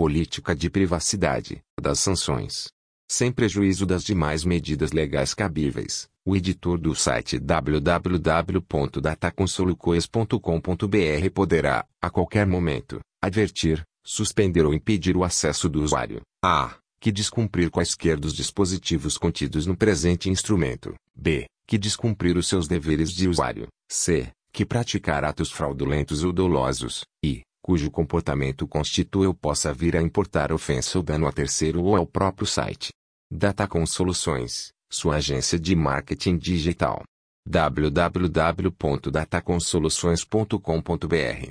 política de privacidade, das sanções. Sem prejuízo das demais medidas legais cabíveis, o editor do site www.dataconsolocoias.com.br poderá, a qualquer momento, advertir, suspender ou impedir o acesso do usuário. A. Que descumprir quaisquer dos dispositivos contidos no presente instrumento. B. Que descumprir os seus deveres de usuário. C. Que praticar atos fraudulentos ou dolosos. I. Cujo comportamento constitua ou possa vir a importar ofensa ou dano a terceiro ou ao próprio site. Datacom Soluções, sua agência de marketing digital. www.dataconsoluções.com.br